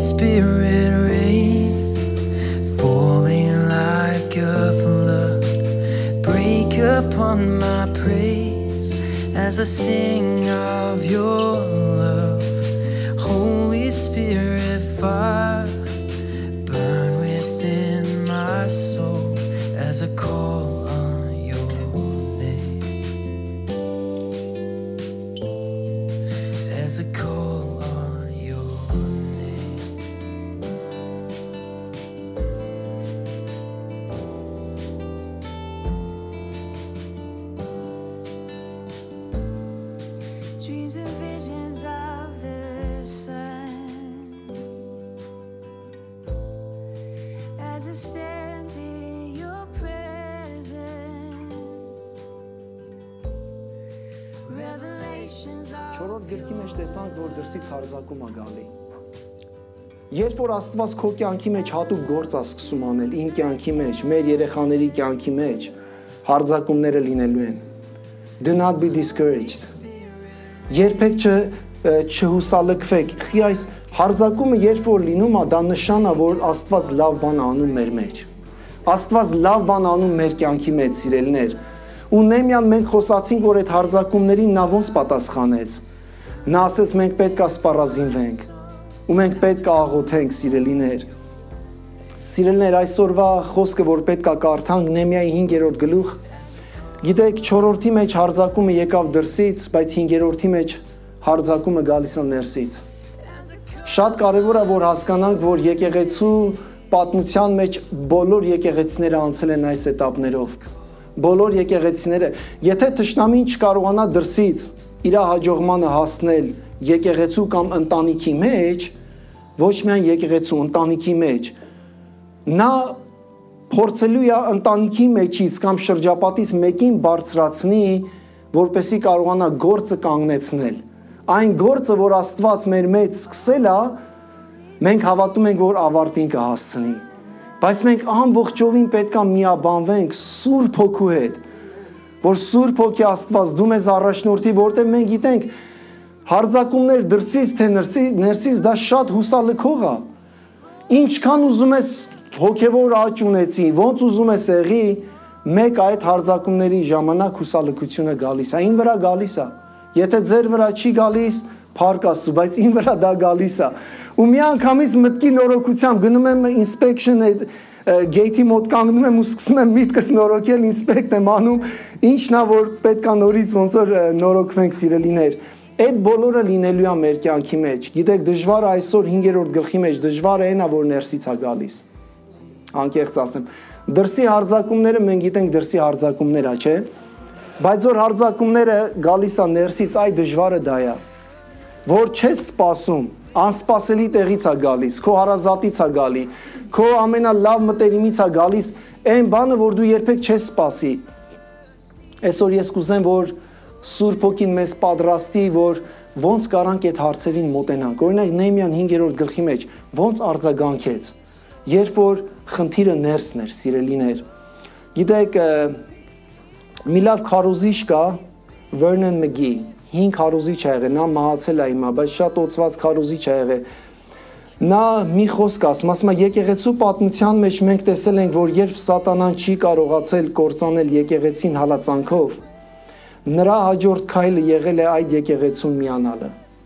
Spirit rain, falling like a flood, break upon my praise as I sing of your love. Holy Spirit fire, burn within my soul as I call on your name, as I call on your name. Dreams and visions of the sun, as I stand in your presence, revelations of Չորրորդ գրքի մեջ տեսանք, որ դրսից հարձակում է գալի։ Երբ որ Աստված քո կյանքի մեջ հատուկ գործ է սկսում անել, իմ կյանքի մեջ, մեր երեխաների կյանքի մեջ, հարձակումները լինելու են։ Do not be discouraged. Երբեք չհուսալքվեք։ Խի այս հարձակումը երբ որ լինում է, դա նշան է, որ Աստված լավ բան է անում մեր մեջ։ Աստված լավ բան անում մեր կյանքի մեջ, սիրելիներ։ Ու Նեհեմիան մենք խոսացինք, որ այդ հարձակումներին նա ոնց պատասխանեց։ Նա ասեց մենք պետք է սպառազինվենք ու մենք պետք է աղոթենք, սիրելիներ։ Սիրելիներ, այսօրվա խոսքը, որ պետք է կարդանք Նեհեմիայի 5-րդ գլուխ, գիտեք 4-րդի մեջ հարձակումը եկավ դրսից, բայց 5-րդի մեջ հարձակումը գալիս է ներսից։ Շատ կարևոր է, որ հասկանանք, որ եկեղեցու պատմության մեջ բոլոր եկեղեցիները անցել են այս էտապներով։ Բոլոր եկեղեցիները, եթե թշնամին չկարողանա դրսից իր հաջողմանը հասնել եկեղեցու կամ ընտանիքի մեջ, ոչ միայն եկեղեցու ընտանիքի մեջ, նա փորձելու է ընտանիքի մեջից կամ շրջապատից մեկին բարձրացնի, որպեսզի կարողանա գործը կանգնեցնել։ Այն գործը, որ Աստված մեր մեջ սկսել է, մենք հավատում ենք, որ ավարտին կհասցնի։ Բայց մենք ամբողջովին պետք է միաբանվենք Սուրբ Հոգու հետ, որ Սուրբ Հոգի Աստված դու մեզ առաջնորդի, որտեղ մենք գիտենք հարձակումներ դրսից թե ներսից դա շատ հուսալքող է։ Ինչքան ուզում ես հոգևոր աճ ունեցի, ոնց ուզում ես եղի, մեկ այդ հարձակումների ժամանակ հուսալքությունը գալիս է, ին վրա գալիս է։ Եթե ձեր վրա չի գալիս, փառք Աստծո, բայց ին վրա դա գալիս է։ Ու մի անգամից մտքի նորոգությամբ գնում եմ inspection gate-ի մոտ կանգնում եմ ու սկսում եմ միտքս նորոգել, inspect եմ անում, ինչն է որ պետքա նորից ոնց որ նորոգվենք, սիրելիներ։ Այդ բոլորը լինելու է մեր կյանքի մեջ։ Գիտեք, դժվարը այսօր 5-րդ գլխի մեջ դժվարը այն է, որ ներսից է գալիս։ Անկեղծ ասեմ, դրսի հարձակումները մենք գիտենք դրսի հարձակումներ է, չէ՞։ Բայց որ հարձակումները գալիս է ներսից, այ դժվարը դա է, որ չես սպասում, անսպասելի տեղից է գալիս, քո հարազատից է գալի, քո ամենալավ մտերիմից է գալիս, այն բանը, որ դու երբեք չես սպասի։ Այսօր ես կուզեմ, որ Սուրբ Հոգին մեզ պատրաստի, որ ոնց կարանք այդ հարցերին մոտենանք։ Օրինակ Նեհեմիան 5-րդ գլխի մեջ ոնց արձագանքեց, երբ որ խնդիրը ներսն էր, սիրելիներ։ Գիտեք, մի լավ քարոզիչ կա, Vernon McGee, 5 քարոզիչ է եղել, նա մահացել է հիմա, բայց շատ օծված քարոզիչ է եղել։ Նա մի խոսք ասում է, եկեղեցու պատմության մեջ մենք տեսել ենք, որ երբ սատանան չի կարողացել կործանել եկեղեցին հալածանքով, նրա հաջորդ քայլը եղել է այդ եկեղեցուն միանալը։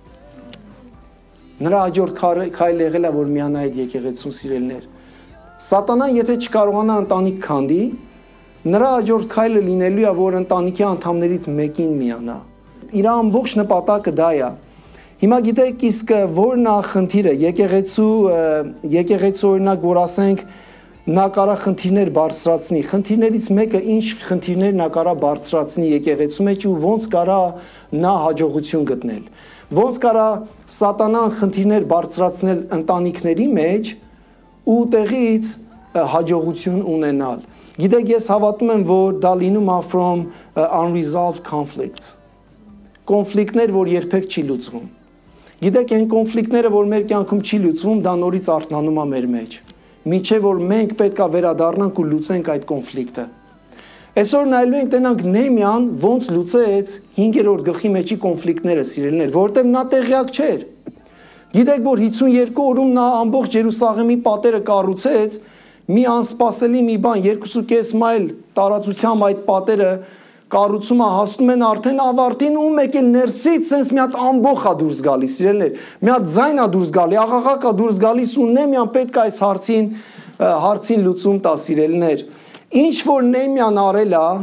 Նրա հաջորդ քայլը եղել է, որ միանա այդ եկեղեցուն, սիրելիներ։ Սատանան եթե չկարողանա ընտանիք քանդի, նրա հաջորդ քայլը լինելու է, որ ընտանիքի անդամներից մեկին միանա։ Իր ամբողջ նպատակը դա է։ Հիմա գիտեք, իսկ որն է խնդիրը, եկեղեցու օրինակ, որ ասենք նա կարա խնդիրներ բարձրացնի, խնդիրներից մեկը ինչ խնդիրներ նա կարա բարձրացնի եկեղեցու մեջ ու ոնց կարա նա հաջողություն գտնել, ոնց կարա սատանան խնդիրներ բարձրացնել ընտանիքների մեջ ու տեղից հաջողություն ունենալ։ Գիտեք, ես հավատում եմ, որ դա լինում է from unresolved conflicts, կոնֆլիկտներ, որ երբեք չի լուծվում։ Գիտեք, այն կոնֆլիկտները, որ մեր կյանքում չի լուծվում, դա նորից արթնանում է մեր մեջ։ Միջև որ մենք պետք է վերադառնանք ու լուծենք այդ կոնֆլիկտը։ Այսօր նայելու ենք տենանք Նեհեմիան ոնց լուծեց 5-րդ գլխի մեջի կոնֆլիկտները, սիրելիներ, որտեղ նա տեղյակ չէր։ Գիտեք, որ 52 օրում նա ամբողջ Երուսաղեմի պատերը կառուցեց, մի անսպասելի մի բան, 2.5 մայլ տարածությամբ այդ պատերը կառուցումը հասնում են արդեն ավարտին ու մեկ էլ ներսից sense մի հատ ամբողջ է դուրս գալիս, սիրելիներ, մի հատ ձայն է դուրս գալի, աղաղակ է դուրս գալիս ու Նեհեմիան պետք է այս հարցին լուծում տա, սիրելիներ։ Ինչ որ Նեհեմիան արել է,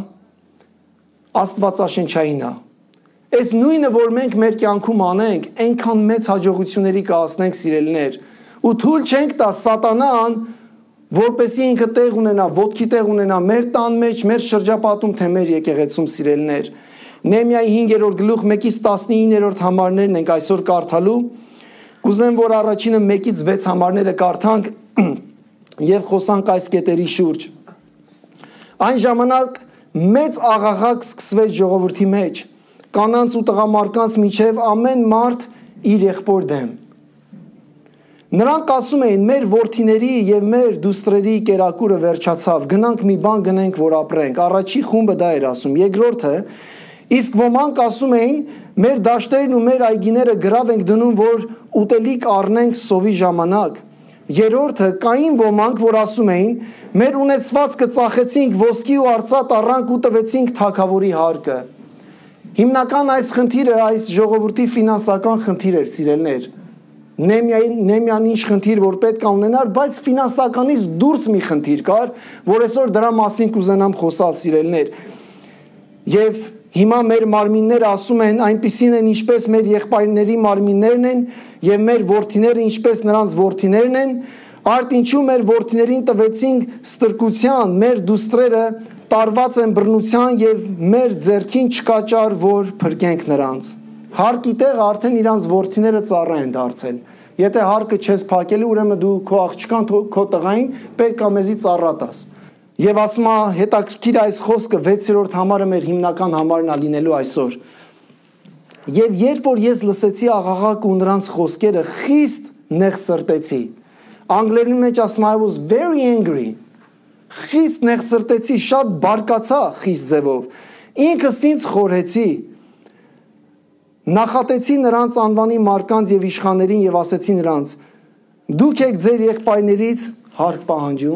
աստվածաշնչային է։ Այս նույնը, որ մենք մեր կյանքում անենք, այնքան մեծ հաջողությունների կհասնենք, սիրելիներ։ Ու թույլ չենք տա սատանան, որպեսզի ինքը տեղ ունենա, ոտքի տեղ ունենա մեր տան մեջ, մեր շրջապատում, թե մեր եկեղեցում, սիրելիներ։ Նեհեմիայի 5-րդ գլուխ 1-ից 19-րդ համարներն ենք այսօր կարդալու։ Կուզեմ, որ առաջինը 1-ից 6 համարները կարդանք եւ խոսանք այս կետերի շուրջ։ Այն ժամանակ մեծ աղաղակ սկսվեց ժողովրդի մեջ, կանանց ու տղամարդկանց միջև ամեն մարդ իր եղբոր դեմ։ Նրանք ասում էին, մեր որդիների եւ մեր դուստրերի կերակուրը վերջացավ, գնանք մի բան գնենք, որ ապրենք։ Առաջի խումբը դա էր ասում, երկրորդը, իսկ ոմանք ասում էին, մեր դաշտերն ու մեր այգիները գրավ ենք դնում, որ ուտելիք առնենք սովի ժամանակ։ Երրորդը, կային ոմանք, որ ասում էին, մեր ունեցվածքը ծախեցինք, ոսկի ու արծաթ առանք ու տվեցինք թագավորի հարկը։ Հիմնական այս խնդիրը այս ժողովրդի ֆինանսական խնդիր էր, սիրելիներ։ Նեհեմիան ինչ խնդիր որ պետք է ունենար, բայց ֆինանսականից դուրս մի խնդիր կար, որ այսօր դրա մասին կուզենամ խոսալ, սիրելիներ։ Եվ հիմա մեր մարմինները ասում են, այնպիսին են ինչպես մեր եղբայրների մարմիններն են եւ մեր որդիները ինչպես նրանց որդիներն են, արդ ինչու մեր որդիներին տվեցինք ստրկության, մեր դուստրերը տարված են բռնության եւ մեր ձեռքին չկաճար, որ փրկենք նրանց։ Հարկի տեղը արդեն իրանց որդիները ծառա են դարձել։ Եթե հարկը չես փակելու, ուրեմն դու քո աղջկան, քո տղային պետք է մեզի ծառա տաս։ Եվ ասում է հետաքրքիր այս խոսքը 6-րդ համարը մեր հիմնական համարն է լինելու այսօր։ Եվ երբ որ ես լսեցի աղաղակը ու նրանց խոսքերը, խիստ նեղսրտեցի։ Անգլերեն մեջ ասում I was very angry։ Խիստ նեղսրտեցի, շատ բարկացա խիստ ձևով։ Ինքս ինձ խորհեցի։ Նախատեցի նրանց անվանի մարկանց եւ իշխաններին եւ ասեցի նրանց. դուք եք ձեր եղբայրներից հարկ պահանջում։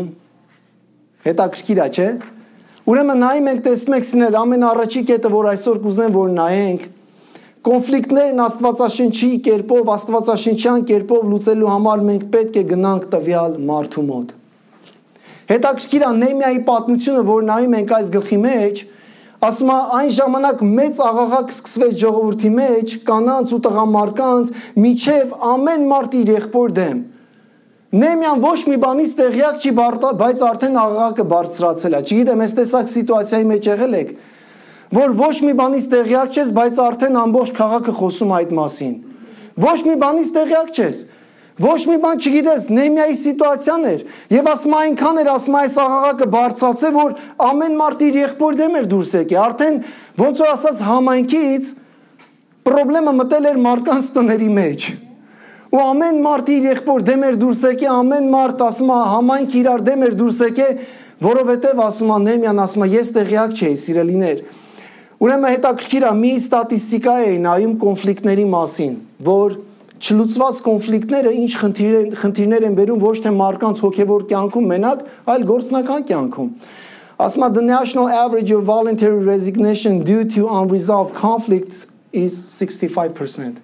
Հետաքրքիր է, չէ՞։ Ուրեմն նայում ենք, տեսնում եք սիներ, ամենաառաջի կետը, որ այսօր կուզեմ, որ նայենք, կոնֆլիկտներն աստվածաշնչի կերպով, աստվածաշնչյան կերպով լուծելու համար մենք պետք է գնանք տվյալ մարդու մոտ։ Հետաքրքիր է Նեհեմիայի պատմությունը, որ նայում ենք այս գլխի մեջ, ասում է այն ժամանակ մեծ աղաղակ սկսվեց ժողովրդի մեջ, կանանց ու տղամարդկանց միջև ամեն մարդ իր եղբոր դեմ։ Նեհեմիան ոչ մի բանից տեղյակ չի, բայց արդեն աղաղակը բարձրացել է։ Չգիտեմ, այս տեսակ սիտուացիայի մեջ եղել եք, որ ոչ մի բանից տեղյակ չես, բայց արդեն ամբողջ քաղաքը խոսում այդ մասին։ Ոչ մի բանից տեղյակ չես։ Ոչ մի բան չգիտես, Նեհեմիայի սիտուացիան էր, եւ ասում այնքան էր, ասում այս աղաղակը բարձրացել, որ ամեն մարդ իր եղբոր դեմ էր դուրս եկել, արդեն ոնց որ ասած համայնքից խնդրեմը մտել էր մարդկանց տների մեջ։ Ու ամեն մարդ իր եղբոր դեմ էր դուրս եկել, ամեն մարդ ասում է համայնք իրար դեմ էր դուրս եկել, որովհետեւ ասում է Նեհեմիան, ասում է ես տեղյակ չէի, սիրելիներ։ Ուրեմն հետաքրքիր է, մի ստատիստիկա է նայում կոնֆլիկտների մասին, որ չլուծված կոնֆլիկտները ինչ խնդիրներ են բերում ոչ թե մարդկանց հոգևոր կյանքում մենակ, այլ գործնական կյանքում։ Ասում է the national average of voluntary resignation due to unresolved conflicts is 65%։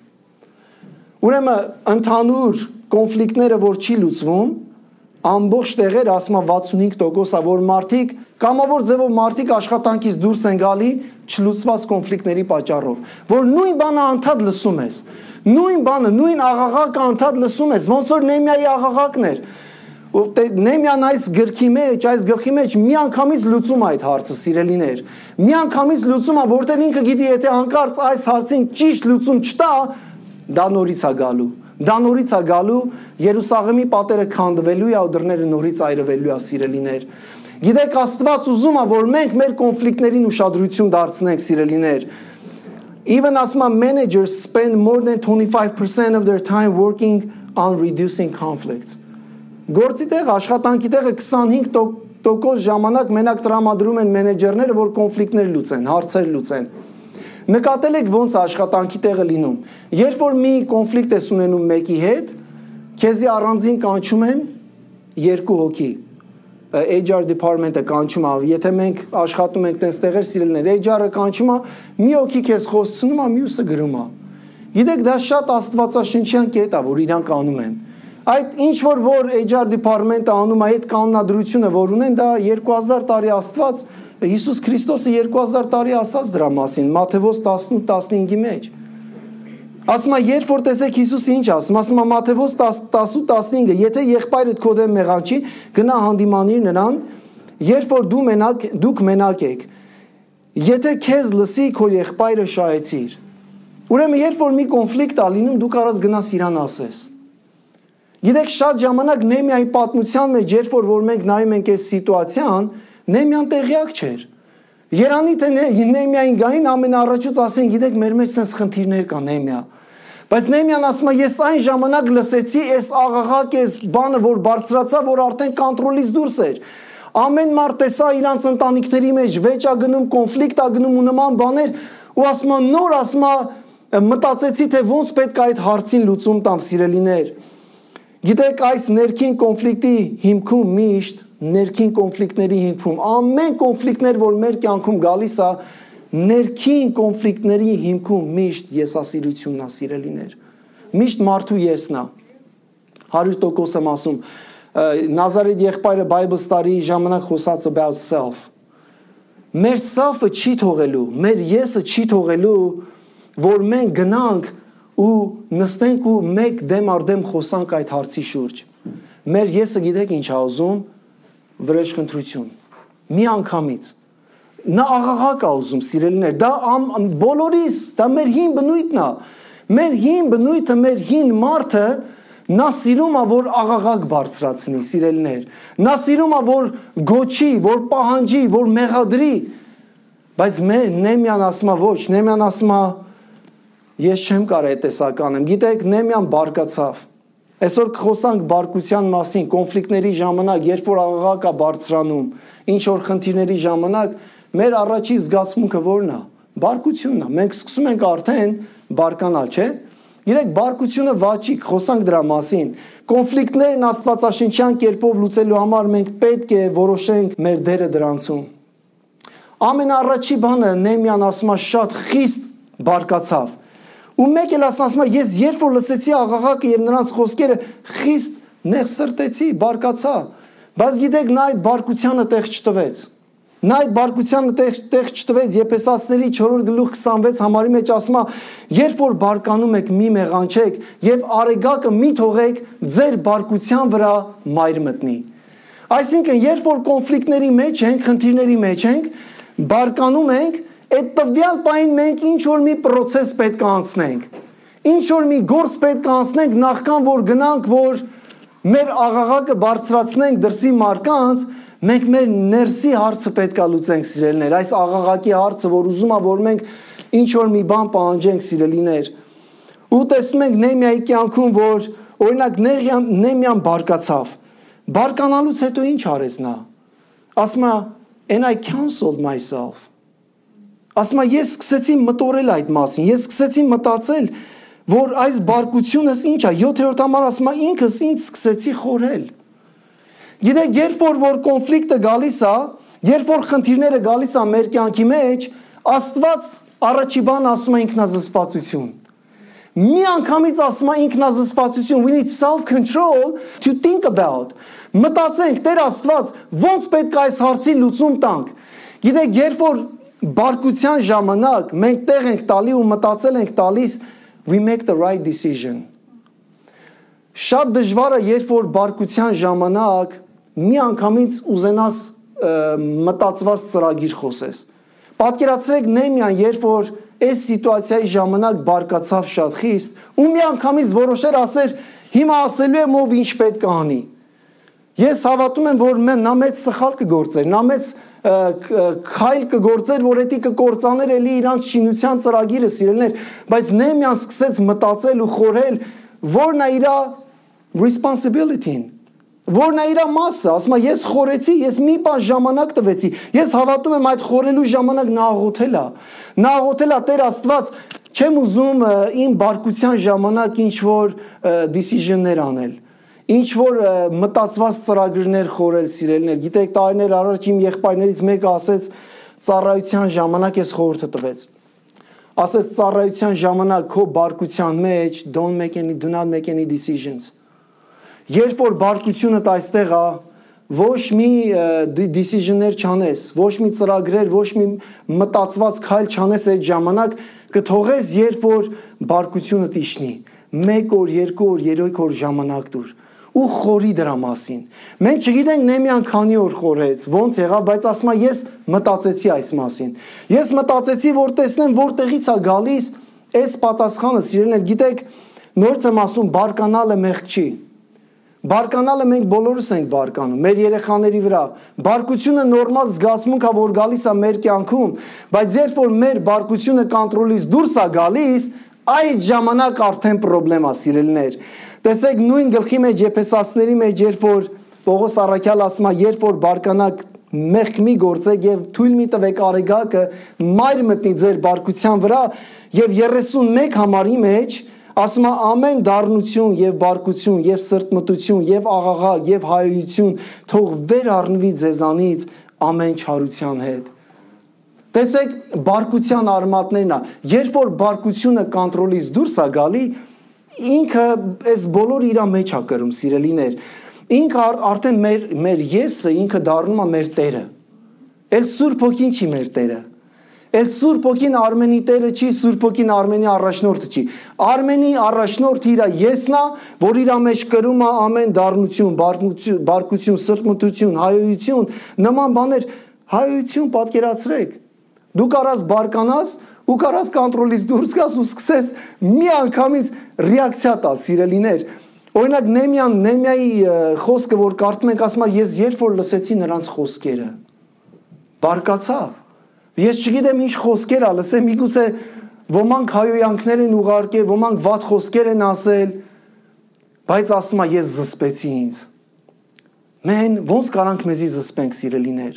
Ուրեմն ընդհանուր կոնֆլիկտները, որ չի լուծվում, ամբողջ տեղեր ասում է 65%-ը, որ մարդիկ կամավոր ձևով մարդիկ աշխատանքից դուրս են գալի չլուծված կոնֆլիկտների պատճառով, որ նույն բանը անդադ լսում ես, նույն բանը, նույն աղաղակը անդադ լսում ես, ոնց որ Նեհեմիայի աղաղակն էր։ Նեհեմիան այս գլխի մեջ մի անգամից լուծում այդ հարցը, սիրելիներ։ Մի անգամից լուծում է, որտեղ ինքը գիտի, եթե հանկարծ այս հարցին ճիշտ լուծում չտա, դա նորից է գալու։ Դա նորից է գալու, Երուսաղեմի պատերը քանդվելու է, ու դռները նորից այրվելու է, սիրելիներ։ Գիտեք, Աստված ուզում է, որ մենք մեր կոնֆլիկտներին ուշադրություն դարձնենք, սիրելիներ։ Even asma managers spend more than 25% of their time working on reducing conflicts. Գործի տեղ, աշխատանքի տեղը 25% ժամանակ մենակ տրամադրում են մենեջերները, որ կոնֆլիկտներ լուծեն, հարցեր լուծեն։ Նկատել եք ոնց աշխատանքի տեղը լինում։ Երբ որ մի կոնֆլիկտ ես ունենում մեկի հետ, քեզի առանձին կանչում են երկու հոգի։ HR department-ը կանչում է, եթե մենք աշխատում ենք տես տեղեր սիրելիներ, HR-ը կանչում է, մի հոգի քեզ խոսցնում է, մյուսը գրում է։ Գիտեք, դա շատ աստվածաշնչյան կետ է, որ իրանք անում են։ Այդ ինչ որ HR department-ը անում է, այդ կանոնադրությունը, որ ունեն, դա 2000 տարի Աստված, Հիսուս Քրիստոսը 2000 տարի ասաց դրա մասին, Մատթեոս 18:15-ի մեջ։ Ասում է, երբ որ տեսեք Հիսուսը ինչ ասում, ասում է Մատթեոս 18:15-ը, եթե եղբայրդ քո դեմ մեղանչի, գնա հանդիմանիր նրան, երբ որ դուք մենակ եք։ Եթե քեզ լսի, քո եղբայրը շահեցիր։ Ուրեմն երբ որ մի կոնֆլիկտ է լինում, դու կարաս գնաս իրան ասես։ Գիտեք, շատ ժամանակ Նեհեմիայի պատմության մեջ, երբ որ մենք նայում ենք այս սիտուացիան, Նեհեմիան տեղյակ չէր։ Երանի թե Նեհեմիային գային ամենաառաջուց ասեն, գիտեք, մեր մեջ sense խնդիրներ կա Նեհեմիա։ Բայց Նեհեմիան ասում է, ես այն ժամանակ լսեցի այս աղաղակ, այս բանը, որ բարձրացա, որ արդեն կոնտրոլից դուրս էր։ Ամեն մարդ տեսա իրանց ընտանիքների մեջ վեճ ա գնում, կոնֆլիկտ ա գնում ու նման բաներ, ու ասում է նոր, ասում է մտածեցի, թե ոնց պետք է այդ հարցին լուծում տամ, սիրելիներ։ Գիտեք, այս ներքին կոնֆլիկտի հիմքում միշտ ներքին կոնֆլիկտների հիմքում ամեն կոնֆլիկտներ, որ մեր կյանքում գալիս է, ներքին կոնֆլիկտների հիմքում միշտ եսասիրությունն է, սիրելիներ։ Միշտ մարդու եսն է։ 100% եմ ասում։ Նազարեթ եղբայրը Bible study ժամանակ խոսած about self։ Մեր self-ը չի թողելու, մեր եսը չի թողելու, որ մենք գնանք ու նստենք ու մեկ դեմ առ դեմ խոսանք այդ հարցի շուրջ։ Մեր եսը գիտեք ինչ է ուզում, վրեժխնդրություն։ Մի անգամից։ Նա աղաղակ է ուզում, սիրելիներ, դա բոլորիս, դա մեր հին բնույթն է։ Մեր հին բնույթը, մեր հին մարդը նա սիրում է, որ աղաղակ բարձրացնի, սիրելիներ։ Նա սիրում է, որ գոչի, որ պահանջի, որ մեղադրի։ Բայց Նեհեմիան ասում է ոչ, Նեհեմիան ասում է ես չեմ կարող այդ տեսակ անեմ։ Գիտեք, Նեհեմիան բարկացավ։ Այսօր կխոսանք բարկության մասին, կոնֆլիկտների ժամանակ, երբ որ աղաղակ է բարձրանում, ինչ որ խնդիրների ժամանակ, մեր առաջի զգացմունքը որն է։ Բարկությունն է։ Մենք սկսում ենք արդեն բարկանալ, չէ՞։ Գիտեք, բարկությունը վաճիկ, խոսանք դրա մասին։ Կոնֆլիկտներն աստվածաշնչյան կերպով լուծելու համար մենք պետք է որոշենք մեր դերը դրանցում։ Ամենաառաջի բանը Նեհեմիան ասում է շատ խիստ բարկացավ։ Ու մեկ էլ ասում է, ես երբ որ լսեցի աղաղակը եւ նրանց խոսքերը, խիստ նեղսրտեցի, բարկացա։ Բայց գիտեք, նա այդ բարկությանը տեղ չտվեց։ Նա այդ բարկությանը տեղ չտվեց, Եփեսացիների 4:26 համարի մեջ ասում է, երբ որ բարկանում եք, մի մեղանչեք եւ արեգակը մի թողեք ձեր բարկության վրա մայր մտնի։ Այսինքն, երբ որ կոնֆլիկտների մեջ ենք, խնդիրների մեջ ենք, բարկանում ենք, այդ տվյալ պահին մենք ինչ որ մի process պետք է անցնենք։ Ինչ որ մի գործ պետք է անցնենք նախքան որ գնանք, որ մեր աղաղակը բարձրացնենք դրսի մարկանց, մենք մեր ներսի հարցը պետք է լուծենք, սիրելիներ։ Այս աղաղակի հարցը, որ ուզում է, որ մենք ինչ որ մի բան պահանջենք, սիրելիներ։ Ու տեսնում ենք Նեհեմիայի կյանքում, որ օրինակ Նեհեմիան բարկացավ։ Բարկանալուց հետո ինչ արեց նա։ Ասում է, and I counseled myself. Ասում է, ես սկսեցի մտորել այդ մասին, ես սկսեցի մտածել, որ այս բարկությունս ինչ է, 7-րդ համար ասում է, ինքս ինձ սկսեցի խորել։ Գիտեք, երբ որ կոնֆլիկտը գալիս է, երբ որ խնդիրները գալիս է մեր կյանքի մեջ, Աստված առաջի բան ասում է ինքնազսպվածություն։ Մի անգամից ասում է ինքնազսպվածություն, we need self-control to think about։ Մտածենք, Տեր Աստված, ոնց պետք է այս հարցի լուծում տանք։ Գիտեք, երբ որ բարկության ժամանակ մենք տեղ ենք տալի ու մտածել ենք տալիս, we make the right decision։ Շատ դժվար է, երբ որ բարկության ժամանակ մի անգամից ուզենաս մտածված ծրագիր խոսես։ Պատկերացրեք Նեհեմիան, երբ որ այս սիտուացիայի ժամանակ բարկացավ շատ խիստ, ու մի անգամից որոշեր ասեր, հիմա ասելու եմ ով ինչ պետք է անի։ Ես հավատում եմ, որ նա մեծ սխալ կգործեր, նա մեծ քայլ կգործեր, որ էդի կկործաներ էլի իրանց շինության ծրագիրը, սիրելիներ, բայց Նեհեմիան սկսեց մտածել ու խորհել, որն է իր responsibility-ն։ Որն է իր մասը, ասում է ես խորեցի, ես մի բան ժամանակ տվեցի, ես հավատում եմ այդ խորելու ժամանակ նա աղոթել է Տեր Աստված, չեմ ուզում իմ բարկության ժամանակ ինչ որ decision-ներ անել, ինչ որ մտածված ծրագրեր խորել, սիրելիներ։ Գիտեք, տարիներ առաջ իմ եղբայրներից մեկը ասեց ծառայության ժամանակ ես խորհուրդը տվեց, ասեց ծառայության ժամանակ քո բարկության մեջ do not make any decisions. Երբ որ բարկությունդ այստեղ է, ոչ մի decision-ներ չանես, ոչ մի ծրագրեր, ոչ մի մտածված քայլ չանես այդ ժամանակ, կթողես, երբ որ բարկությունդ իջնի, 1 օր, 2 օր, 3 օր ժամանակ դուր ու խորի դրա մասին։ Մենք չգիտենք Նեհեմիան քանի օր խորեց, ոնց եղավ, բայց ասում է ես մտածեցի այս մասին։ Ես մտածեցի, որ տեսնեմ որտեղից է գալիս այս պատասխանը, սիրելիներ, գիտեք, նորից եմ ասում, բարկանալը մեղք չի։ Բարկանալը մենք բոլորս ենք բարկանում, մեր երեխաների վրա։ Բարկությունը նորմալ զգացմունք է, որ գալիս է մեր կյանքում, բայց երբ որ մեր բարկությունը կոնտրոլից դուրս է գալիս, այդ ժամանակ արդեն խնդրեմ է, սիրելիներ։ Տեսեք, նույն գլխի մեջ Եփեսացիների մեջ, երբ որ Պողոս առաքյալ ասում է, երբ որ բարկանաք մեղք մի գործեք եւ թույլ մի տվեք արեգակը մայր մտնի ձեր բարկության վրա եւ 31 համարի մեջ ասում է ամեն դառնություն եւ բարկություն եւ սրտմտություն եւ աղաղակ եւ հայոյություն թող վեր առնվի ձեզանից ամեն չարության հետ։ Տեսեք, բարկության արմատներն է, երբ որ բարկությունը կոնտրոլից դուրս է գալի, ինքը այս բոլորը իր մեջ է կրում, սիրելիներ։ Ինքը արդեն մեր եսը ինքը դառնում է մեր Տերը։ Էլ Սուրբ Հոգին չի մեր Տերը։ Էլ Սուրբ Հոգին Արմենի Տերը չի, Սուրբ Հոգին Արմենի առաջնորդը չի։ Արմենի առաջնորդը իր եսն է, որ իր մեջ կրում է ամեն դառնություն, բարկություն, սրտմտություն, հայոյություն, նման բաներ, հայոյություն պատկերացրեք։ Դու կարաս բարկանաս ու կարաս կոնտրոլից դուրս գաս ու սկսես մի անգամից ռեակցիա տալ, սիրելիներ։ Օրինակ Նեհեմիայի խոսքը, որ կարդում ենք, ասում է ես երբ որ լսեցի նրանց խոսքերը, բարկացա։ Ես չգիտեմ ինչ խոսքեր ա լսեմ, միգուցե ոմանք հայոյանքներ են ուղարկել, ոմանք վատ խոսքեր են ասել, բայց ասում է ես զսպեցի ինձ։ Մեն ոնց կարանք մեզի զսպենք, սիրելիներ։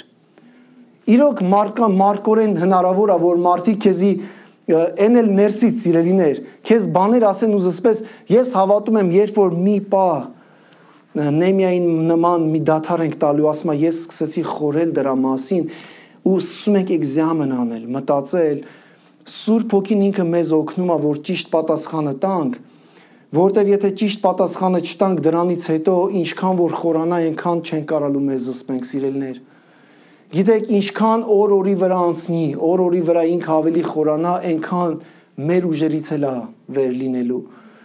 Իրոք մարկորեն հնարավոր է, որ մարդիկ քեզի են էլ ներսից, սիրելիներ, քեզ բաներ ասեն ու զսպես, ես հավատում եմ, երբ որ մի պահ Նեհեմիային նման մի դադար ենք տալու, ասում է ես սկսեցի խորել դրա մասին ու սկսում ենք էգզամեն անել, մտածել, Սուրբ Հոգին ինքը մեզ օգնում է, որ ճիշտ պատասխանը տանք, որտեղ եթե ճիշտ պատասխանը չտանք դրանից հետո ինչքան որ խորանա, այնքան չեն կարալու մեզ զսպենք, սիրելիներ։ Գիտեք, ինչքան օրի վրա անցնի, օրի վրա ինքը ավելի խորանա, այնքան մեր ուժերից էլ է վեր լինելու։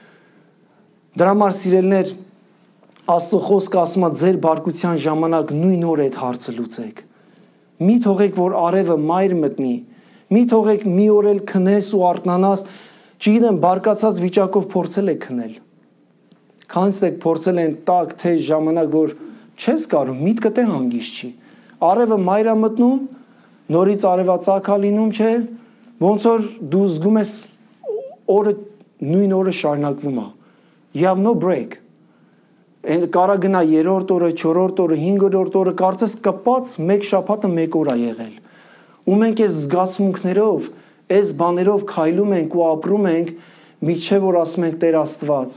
Դրա համար, սիրելիներ, Աստծո խոսքը ասում է ձեր բարկության ժամանակ նույն օր այդ հարցը լուծեք։ Մի թողեք, որ արևը մայր մտնի, մի թողեք մի օր էլ քնես ու արթնանաս, չգիտեմ, բարկացած վիճակով փորձել եք քնել։ Քանից եք փորձել են տակ թեժ ժամանակ, որ չես կարող, միտքդ է հանգիստ չի։ Արևը մայր է մտնում, նորից արևածագ է լինում, չէ՞, ոնց որ դու զգում ես օրը նույն օրը շարունակվում է։ You have no break։ Այն կարա գնա 3-րդ օրը, 4-րդ օրը, 5-րդ օրը, կարծես կպած մեկ շաբաթը 1 օր է եղել։ Ու մենք այս զգացմունքներով, այս բաներով քայլում ենք ու ապրում ենք, միջև որ ասում ենք Տեր Աստված։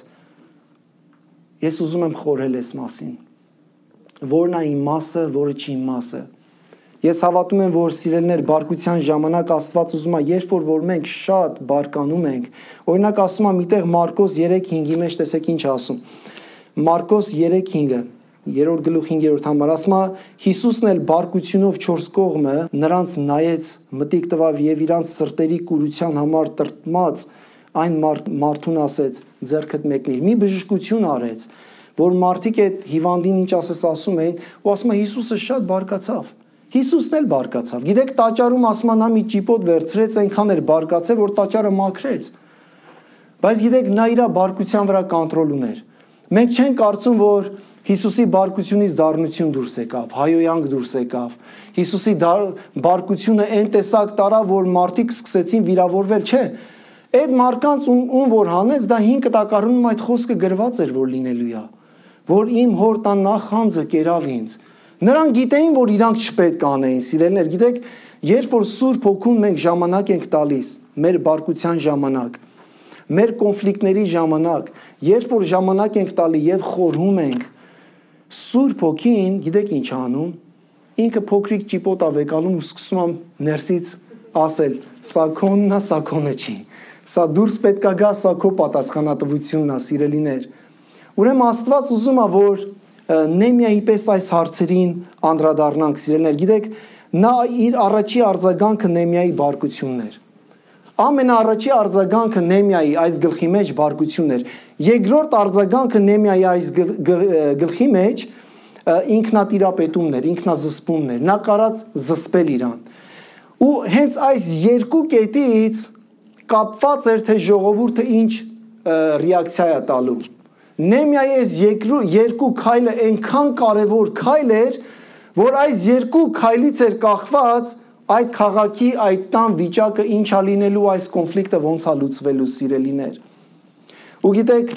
Ես ուզում եմ խորհել այս մասին։ Որն է իմ մասը, որը չի իմ մասը։ Ես հավատում եմ, որ սիրելիներ բարկության ժամանակ Աստված ուզում է, երբ որ մենք շատ բարկանում ենք, օրինակ ասում է միտեղ Մարկոս 3:5-ի մեջ տեսեք ինչ ասում։ Մարկոս 3:5-ը, 3-րդ գլուխ 5-րդ համար ասում է Հիսուսն էլ բարկությունով 4 կողմը նրանց նայեց, մտիկ տվավ եւ իրանց սրտերի կուրության համար տրտմած այն մարդուն ասեց ձեռքդ մեկնիր։ Մի բժշկություն արեց, որ մարդիկ այդ հիվանդին ինչ ասում էին, ու ասում է Հիսուսը շատ բարկացավ։ Հիսուսն էլ բարկացավ։ Գիտեք, տաճարում ասում է նա մի ճիպոտ վերցրեց, այնքան էր բարկացել, որ տաճարը մաքրեց։ Բայց գիտեք, նա իր բարկության վրա կոնտրոլ ուներ։ Մենք չենք կարծում, որ Հիսուսի բարկությունից դառնություն դուրս եկավ, հայոյանք դուրս եկավ։ Հիսուսի բարկությունը այն տեսակ տարավ, որ մարդիկ սկսեցին վիրավորվել, չէ։ Այդ մարդկանց ում որ հանեց, դա 5 տակառնում այդ խոսքը գրված էր, որ լինելու է։ որ իմ հոր տան նախանձը կերավ ինձ։ Նրանք գիտեին, որ իրանք չպետք անեին, սիրելիներ, գիտեք, երբ որ Սուրբ Հոգուն մենք ժամանակ ենք տալիս, մեր բարկության ժամանակ, մեր կոնֆլիկտների ժամանակ, երբ որ ժամանակ ենք տալի եւ խորհում ենք, Սուրբ Հոգին, գիտեք ինչ անում, ինքը փոքրիկ ճիպոտ ավեկալում ու սկսում ամ ներսից ասել, սա քոնն է, սա քոնը չի։ Սա դուրս պետք է գա, սա քո պատասխանատվությունն է, սիրելիներ։ Ուրեմն Աստված ուզում է, որ Նեհեմիայի պես այս հարցերին անդրադառնանք, սիրելիներ։ Գիտեք, նա իր առաջի արձագանքը Նեհեմիայի բարկությունն էր։ Ամենաառաջի արձագանքը Նեհեմիայի այս գլխի մեջ բարկությունն էր։ Երկրորդ արձագանքը Նեհեմիայի այս գլխի մեջ ինքնատիրապետումն էր, ինքնազսպումն էր։ Նա կարած զսպել իրան։ Ու հենց այս երկու կետից կապված էր, թե ժողովուրդը ինչ ռեակցիա է տալու։ Նեհեմիայի այս երկու քայլը այնքան կարևոր քայլ էր, որ այս երկու քայլից էր կախված այդ քաղաքի, այդ տան վիճակը ինչ է լինելու, այս կոնֆլիկտը ոնց է լուծվելու, սիրելիներ։ Ու գիտեք,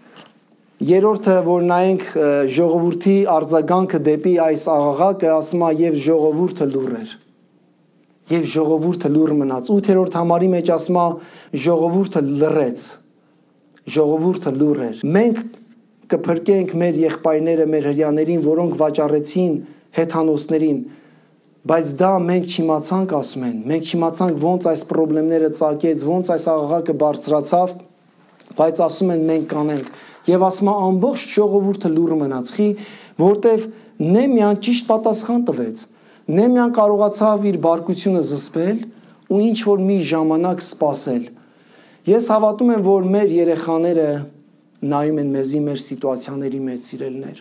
երրորդը, որ նայենք ժողովրդի արձագանքը դեպի այս աղաղակը, ասում է եւ ժողովուրդը լուռ էր։ Եվ ժողովուրդը լուռ մնաց։ 8-րդ համարի մեջ ասում է ժողովուրդը լռեց։ Ժողովուրդը լուռ էր։ Մենք կփրկենք մեր եղբայրները, մեր հրյաներին, որոնք վաճառեցին հեթանոսներին, բայց դա մենք չիմացանք, ասում են։ Մենք չիմացանք ոնց այս խնդիրները ծագեց, ոնց այս աղաղակը բարձրացավ, բայց ասում են մենք կանենք։ Եվ ասում է ամբողջ ժողովուրդը լուռ մնաց, որտեվ Նեհեմիան ճիշտ պատասխան տվեց։ Նեհեմիան կարողացավ իր բարկությունը զսպել ու ինչ որ մի ժամանակ սպասել։ Ես հավատում եմ, որ մեր երեխաները նայում են մեզի մեր սիտուացիաների մեջ, սիրելիներ։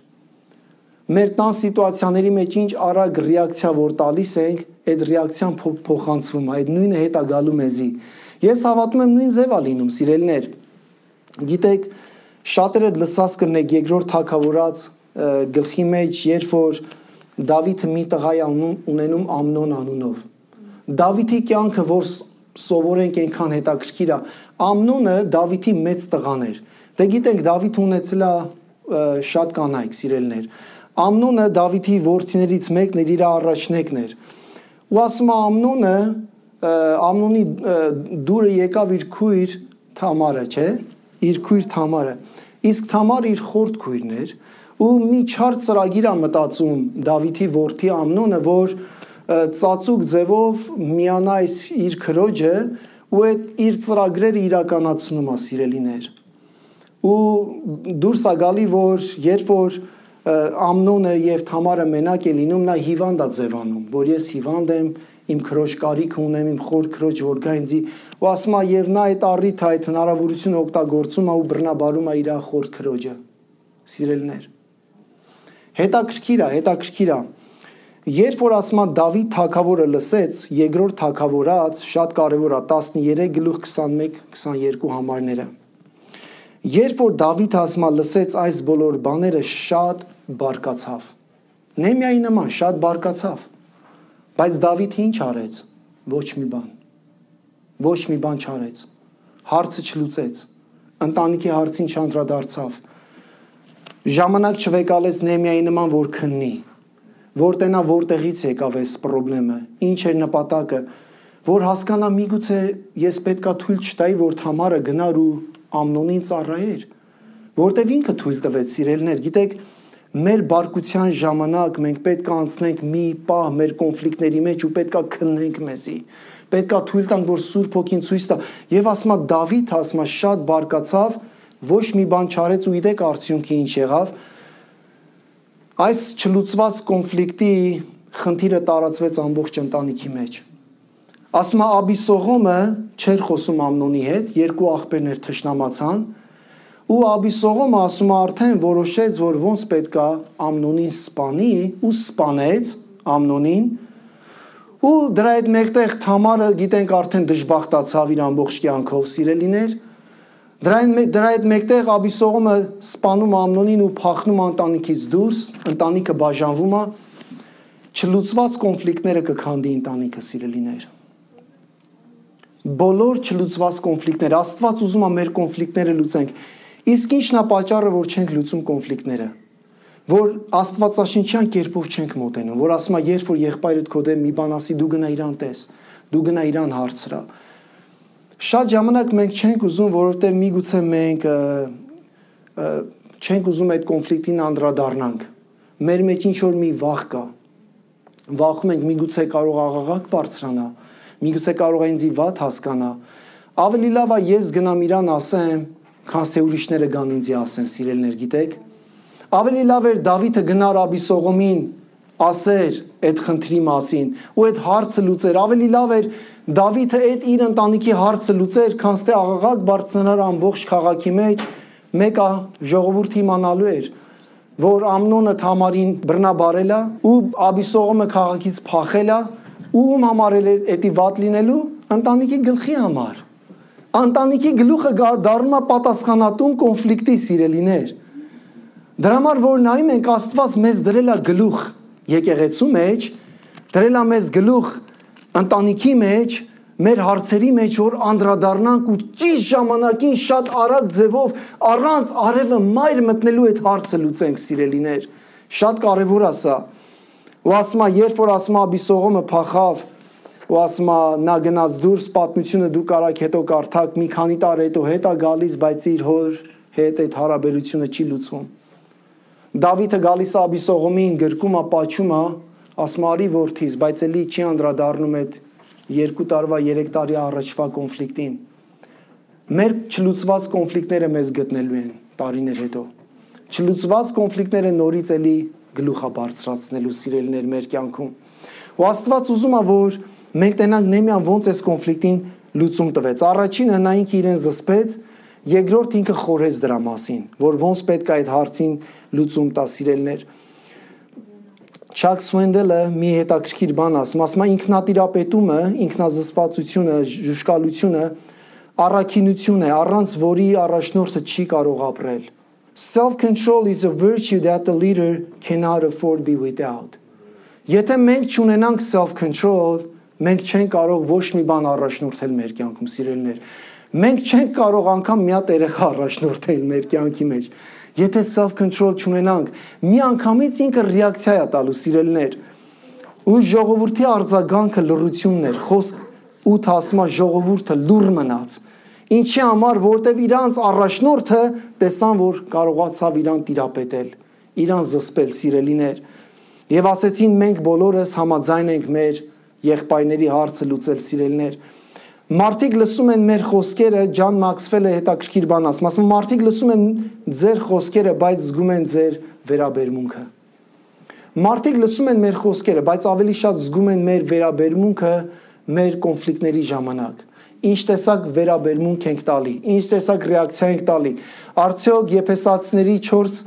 Մեր տան սիտուացիաների մեջ ինչ արագ ռեակցիա որ տալիս ենք, այդ ռեակցիան փոխանցվում է, այդ նույնը հետ է գալու մեզի։ Ես հավատում եմ նույն ձև է լինում, սիրելիներ։ Գիտեք, շատերը լսած կնեք երկրորդ թագավորաց գլխի մեջ, երբ որ Դավիթը մի տղա է ունենում Ամնոն անունով։ Դավիթի կյանքը, որ սովորենք այնքան հետաքրքիր է, Ամնոնը Դավիթի մեծ տղան էր։ Դե գիտենք, Դավիթը ունեցել է շատ կանայք, սիրելիներ։ Ամնոնը Դավիթի որդիներից մեկն էր, իր առաջնեկն էր։ Ու ասում է Ամնոնի դուրը եկավ իր քույր Թամարը, չէ՞։ Իր քույր Թամարը։ Իսկ Թամարը իր խորտ քույրն էր։ Ու մի չար ծրագիր է մտածում Դավիթի որդի Ամնոնը, որ ծածուկ ձևով միանա իր քրոջը ու այդ իր ծրագրերը իրականացնում է, սիրելիներ։ Ու դուրս է գալի, որ երբ որ Ամնոնը եւ Թամարը մենակ են լինում, նա հիվանդ է ձևանում, որ ես հիվանդ եմ, իմ քրոջ կարիք ունեմ, իմ խոր քրոջ, որ գա ինձի, ու ասում է եւ նա այդ առիթը, այդ հնարավորությունը օգտագործում է ու բռնաբարում է իր խոր քրոջը, սիրելիներ։ Հետաքրքիր է։ Երբ որ ասում է Դավիթ թագավորը լսեց, երկրորդ թագավորաց շատ կարևոր է 13:21-22 համարները։ Երբ որ Դավիթը ասում է լսեց այս բոլոր բաները, շատ բարկացավ։ Նեհեմիայի նման շատ բարկացավ։ Բայց Դավիթը ինչ արեց։ Ոչ մի բան չարեց։ Հարցը չլուծեց։ Ընտանիքի հարցին չանդրադարձավ։ Ժամանակ չվեկալեց Նեհեմիայի նման, որ քննի, որ տենա որտեղից եկավ այս խնդրումը, ինչ էր նպատակը, որ հասկանա միգուցե ես պետքա թույլ չտայի, որ Թամարը գնար ու Ամնոնին ծառայեր, որտեվ ինքը թույլ տվեց, սիրելիներ, գիտեք, մեր բարկության ժամանակ մենք պետք է անցնենք մի պահ մեր կոնֆլիկտների մեջ ու պետք է քննենք մեզի, պետք է թույլ տանք, որ Սուրբ Հոգին ցույց տա, եւ ասма Դավիթ ասма շատ բարկացավ, ոչ մի բան չարեց ու գիտեք արդյունքը ինչ եղավ, այս չլուծված կոնֆլիկտի խնդիրը տարածվեց ամբողջ ընտանիքի մեջ։ Ասма Աբիսողոմը չէր խոսում Ամնոնի հետ, երկու աղբերներ թշնամացան, ու Աբիսողոմը ասում է արդեն որոշեց, որ ոնց պետքա Ամնոնին սպանի ու սպանեց Ամնոնին, ու դրա հետ մեկտեղ Թամարը գիտենք արդեն դժբախտացավ իր ամբողջ կյանքով, սիրելիներ, դրա հետ մեկտեղ Աբիսողոմը սպանում Ամնոնին ու փախնում ընտանիքից դուրս, ընտանիքը բաժանվում է, չլուծված կոնֆլիկտները կքանդի ընտանիքը, սիրելիներ։ Բոլոր չլուծված կոնֆլիկտներ, Աստված ուզում է մեր կոնֆլիկտները լուծենք։ Իսկ ի՞նչն է պատճառը, որ չենք լուծում կոնֆլիկտները։ որ աստվածաշնչյան կերպով չենք մոտենում, որ ասում է, երբ որ եղբայրդ քո դեմ մի բան ասի, դու գնա իրան տես, դու գնա իրան հարցրա։ Շատ ժամանակ մենք չենք ուզում, որովհետև միգուցե մենք չենք ուզում այդ կոնֆլիկտին անդրադառնանք։ Մեր մեջ ինչ որ մի վախ կա։ Վախում ենք միգուցե կարող աղաղակ բարձրանա, միգուցե կարող է ինձ վատ հասկանա։ Ավելի լավ է ես գնամ իրան ասեմ, քան թե ուրիշները գան ինձ ասեն, սիրելիներ, գիտեք։ Ավելի լավ էր Դավիթը գնար Աբիսողոմին ասեր այդ խնդրի մասին ու այդ հարցը լուծեր։ Ավելի լավ էր Դավիթը այդ իր ընտանիքի հարցը լուծեր, քան թե աղաղակ բարձրանար ամբողջ քաղաքի մեջ։ Մեկը ժողովուրդը իմանալու էր, որ Ամնոնը Թամարին բռնաբարել է ու Աբիսողոմը քաղաքից փախել է ու ում համար էր էդի վատ լինելու ընտանիքի գլխի համար։ Ընտանիքի գլուխը դառնում է պատասխանատուն կոնֆլիկտի, սիրելիներ։ Դրա համար որ նայում ենք Աստված մեզ դրել է գլուխ եկեղեցու մեջ, դրել է մեզ գլուխ ընտանիքի մեջ, մեր հարցերի մեջ, որ անդրադառնանք ու ճիշտ ժամանակին շատ արագ ձևով առանց արևը մայր մտնելու այդ հարցը լուծենք, սիրելիներ։ Շատ կարևոր է սա։ Ու ասում է, երբ որ ասում է Աբիսողոմը փախավ ու ասում է նա գնաց դուրս, պատմությունը դու կարաք հետո կարդաք, մի քանի տարի հետո հետ է գալիս, բայց իր հոր հետ այդ հարաբերությունը չի լուծվում։ Դավիթը գալիս է Աբիսողոմին, գրկում է, պաչում է, ասում է արի որդիս, բայց էլի չի անդրադառնում այդ 2 տարվա 3 տարի առաջվա կոնֆլիկտին։ Մեր չլուծված կոնֆլիկտները մեզ գտնելու են տարիներ հետո։ Չլուծված կոնֆլիկտները նորից էլի գլուխա բարձրացնելու, սիրելիներ, մեր կյանքում։ Ու Աստված ուզում է, որ մենք տենանք Նեհեմիան ոնց էս կոնֆլիկտին լուծում տվեց։ Առաջինը նա ինքը իրեն զսպեց, երկրորդ ինքը խորհեց դրա մասին, որ ոնց պետք է այդ հարցին լուծում տա, սիրելիներ։ Չակ Սուենդելը մի հետաքրքիր բան ասում է ինքնատիրապետումը, ինքնազսպվածությունը, ժուշկալությունը առաքինություն է, առանց որի առաջնորդը չի կարող ապրել։ Self-control is a virtue that the leader cannot afford be without. Եթե մենք չունենանք self-control, մենք չենք կարող ոչ մի բան առաջնորդել մեր կյանքում, սիրելիներ։ Մենք չենք կարող անգամ մի հատ երեխա առաջնորդել մեր կյանքի մեջ։ Եթե self-control չունենանք, մի անգամից ինքը ռեակցիա է տալու, սիրելիներ։ Ու ժողովրդի արձագանքը լռությունն էր, խոսք 8 ասում է ժողովուրդը լուռ մնաց։ Ինչի համար, որտեվ իրանց առաջնորդը տեսան, որ կարողացավ իրան տիրապետել, իրան զսպել, սիրելիներ։ Եվ ասեցին մենք բոլորս համաձայն ենք մեր եղբայրների հարցը լուծել, սիրելիներ։ Մարդիկ լսում են մեր խոսքերը, Ջան Մաքսվելը հետաքրքիր բան ասում, մարդիկ լսում են ձեր խոսքերը, բայց զգում են ձեր վերաբերմունքը։ Մարդիկ լսում են մեր խոսքերը, բայց ավելի շատ զգում են մեր վերաբերմունքը մեր կոնֆլիկտների ժամանակ։ Ինչ տեսակ վերաբերմունք ենք տալի, ինչ տեսակ ռեակցիա ենք տալի։ Արդյոք Եփեսացիների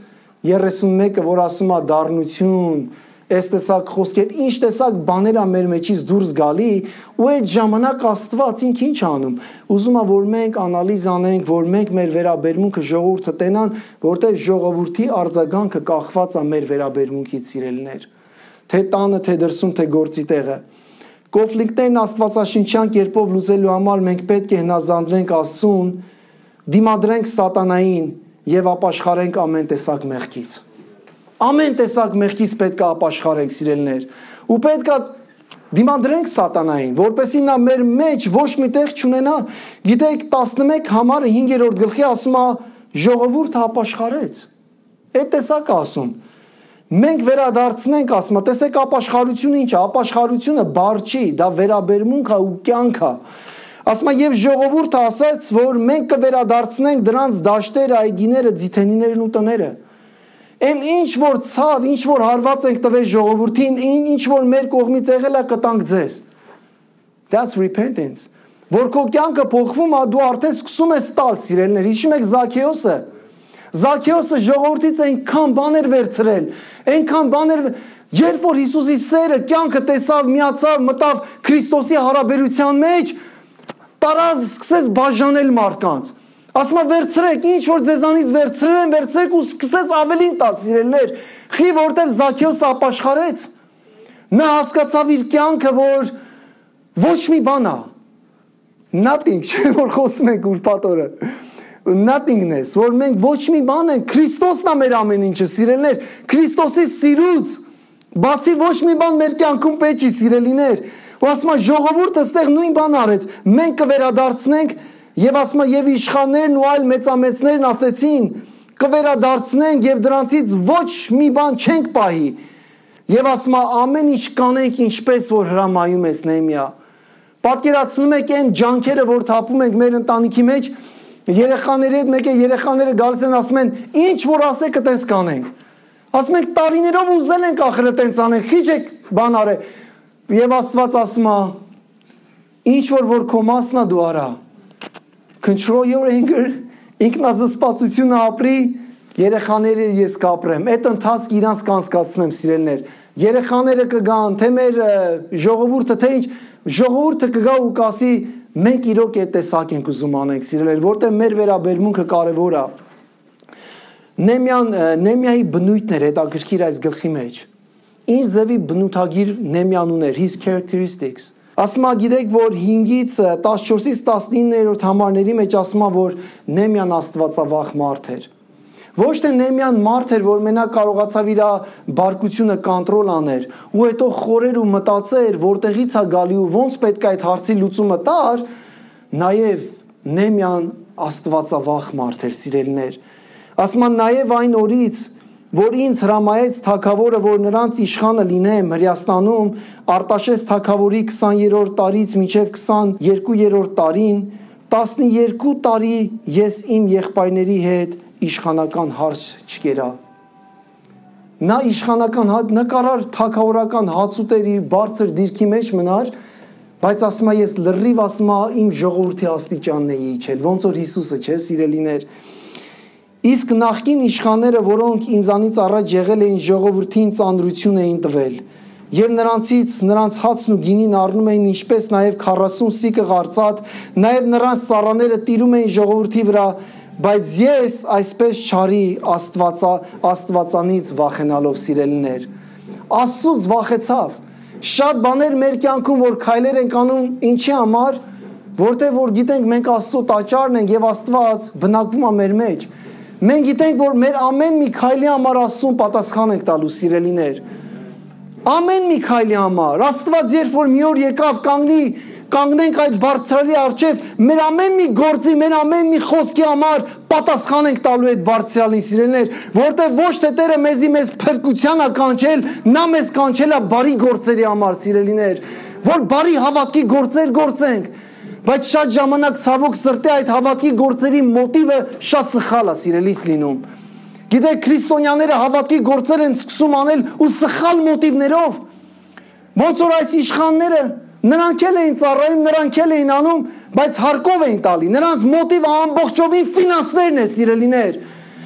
4:31-ը, որ ասում է դառնություն, այս տեսակ խոսքեր, ինչ տեսակ բաներ է մեր մեջից դուրս գալի, ու այդ ժամանակ Աստված ինքը ինչ անում։ Ուզում է, որ մենք անալիզ անենք, որ մենք մեր վերաբերմունքը ժողովուրդը տենան, որտեղ ժողովրդի արձագանքը կախված է մեր վերաբերմունքից, սիրելիներ։ Թե տանը, թե դրսում, թե գործի տեղը։ Կոնֆլիկտներն աստվածաշնչյան կերպով լուծելու համար մենք պետք է հնազանդվենք Աստծուն, դիմադրենք սատանային եւ ապաշխարենք ամեն տեսակ մեղքից։ Ամեն տեսակ մեղքից պետք է ապաշխարենք, սիրելիներ, ու պետք է դիմադրենք սատանային, որպեսզի նա մեր մեջ ոչ մի տեղ չունենա։ Գիտեք, 11 համարը 5-րդ գլխի ասում է ժողովուրդը ապաշխարեց։ Այդ տեսակ ասում։ Մենք վերադարձնենք, ասում, տեսեք ապաշխարությունը ինչ է, ապաշխարությունը բառ չի, դա վերաբերմունք է ու կյանք է։ Ասում եւ ժողովուրդը ասաց, որ մենք կվերադարձնենք դրանց դաշտերը, այգիները, ձիթենիներն ու տները։ Այն ինչ որ ցավ, ինչ որ հարված ենք տվել ժողովրդին, ինչ որ մեր կողմից եղել է, կտանք ձեզ։ That's repentance։ Որ քո կյանքը փոխվում է, դու արդեն սկսում ես տալ, սիրելիներ։ Հիշում եք Զաքեոսը։ Զաքեոսը ժողովրդից այնքան բաներ վերցրել, այնքան բաներ, երբ որ Հիսուսի սերը կյանքը տեսավ, միացավ, մտավ Քրիստոսի հարաբերության մեջ, տարավ, սկսեց բաժանել մարդկանց։ Ասում է վերցրեք, ինչ որ ձեզանից վերցրեք ու սկսեց ավելին տալ, սիրելիներ։ Խի որտեղ Զաքեոսը ապաշխարեց, նա հասկացավ իր կյանքը, որ ոչ մի բան է։ Nothing, չէ՞ որ խոսում ենք ուրբաթ օրը։ nothingness, որ մենք ոչ մի բան ենք, Քրիստոսն է մեր ամեն ինչը, սիրելիներ, Քրիստոսի սիրուց բացի ոչ մի բան մեր կյանքում պետք չի, սիրելիներ։ Ու ասում է ժողովուրդը ստեղ նույն բան արեց, մենք կվերադարձնենք եւ ասում է եւ իշխաններն ու այլ մեծամեծներն ասեցին կվերադարձնենք եւ դրանցից ոչ մի բան չենք պահի։ Եվ ասում է ամեն ինչ կանենք ինչպես որ հրամայում ես Նեհեմիա։ Պատկերացնում եք այն ջանքերը, որ թափում ենք մեր ընտանիքի մեջ, երեխաների հետ մեկ է երեխաները գալիս են ասում են ինչ որ ասեք այտենց կանենք։ Ասում ենք տարիներով ուզել ենք ախր այտենց անենք, քիչ եք բան արել։ Եվ Աստված ասում է ինչ որ քո մասնա դու արա։ Control your anger, ինքնազսպվածությունը ապրի, երեխաները ես կապրեմ։ Այդ ընթացք իրանց կանցկացնեմ, սիրելիներ։ Երեխաները կգան, թե մեր ժողովուրդը, թե ինչ, ժողովուրդը կգա ու կասի մենք իրոք այդ տեսակ ենք ուզում անենք, սիրելիներ, որտեղ մեր վերաբերմունքը կարևոր է։ Նեհեմիայի բնույթն էր հետաքրքիր այս գլխի մեջ։ Ինչ ձևի բնութագիր Նեհեմիան ուներ, his characteristics։ Ասում է գիտեք, որ 5-ից 14-ից 19-րդ համարների մեջ ասում է, որ Նեհեմիան աստվածավախ մարդ էր։ Ոչ թե Նեհեմիան մարդ էր, որ մենակ կարողացավ իր բարկությունը կոնտրոլ աներ, ու հետո խորեր ու մտածեր, որտեղից է գալի ու ոնց պետք է այդ հարցի լուծումը տար, նաև Նեհեմիան աստվածավախ մարդ էր, սիրելիներ։ Ասում է նաև այն օրից, որ ինձ հրամայեց թագավորը, որ նրանց իշխանը լինեմ Հրեաստանում, Արտաշես թագավորի 20-րդ տարից մինչև 22-րդ տարին, 12 տարի ես իմ եղբայրների հետ իշխանական հարց չկերա։ Նա իշխանական նկարար թագավորական հացուտերի բարձր դիրքի մեջ մնար, բայց ասում է ես լրիվ ասում է իմ ժողովրդի աստիճանն էի իջել, ոնց որ Հիսուսը չէ, սիրելիներ։ Իսկ նախկին իշխանները, որոնք ինձանից առաջ եղել էին, ժողովրդին ծանրություն էին տվել, եւ նրանցից նրանց հացն ու գինին առնում էին, ինչպես նաեւ 40 սիկը արծաթ, նաեւ նրանց ծառաները տիրում էին ժողովրդի վրա, բայց ես այսպես չարի Աստվածանից վախենալով, սիրելիներ։ Աստծուց վախեցավ։ Շատ բաներ մեր կյանքում, որ քայլեր ենք անում, ինչի համար, որտեղ որ գիտենք մենք Աստծո տաճարն ենք եւ Աստված բնակվում է մեր մեջ։ Մենք գիտենք, որ մեր ամեն մի քայլի համար Աստծուն պատասխան ենք տալու, սիրելիներ։ Ամեն մի քայլի համար Աստված երբ որ մի օր եկավ կանգնենք այդ բարձրալի առջև, մեր ամեն մի գործի, մեր ամեն մի խոսքի համար պատասխան ենք տալու այդ բարձրալին, սիրելիներ, որտեղ ոչ թե Տերը մեզ փրկության է կանչել, նա մեզ կանչել է բարի գործերի համար, սիրելիներ, որ բարի հավատքի գործեր գործենք, բայց շատ ժամանակ ցավոք սրտի այդ հավատքի գործերի մոտիվը շատ սխալ է, սիրելիս լինում։ Գիտեք, քրիստոնյաները հավատքի գործեր են սկսում անել ու սխալ մոտիվներով։ Ոնց որ այս իշխանները նրանք էլ էին ծառայում, նրանք էլ էին անում, բայց հարկով էին տալի։ Նրանց մոտիվը ամբողջովին ֆինանսներն է, սիրելիներ։